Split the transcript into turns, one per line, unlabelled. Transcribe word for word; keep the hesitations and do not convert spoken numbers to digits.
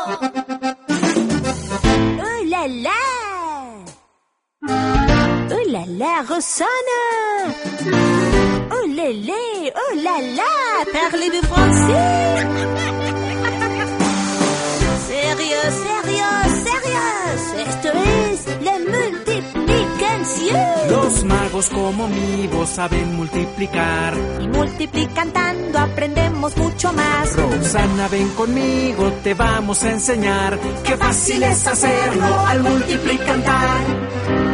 Oh là là! Oh là là, Rosanna! Oh lélé! Oh là là! Parlez-vous français? Sérieux, sérieux, sérieux. Esto es la multiplicación.
Los magos como mi voz saben multiplicar.
Y multiplicando aprendemos mucho más.
Rosanna, ven conmigo, te vamos a enseñar. Qué fácil es hacerlo al multiplicar.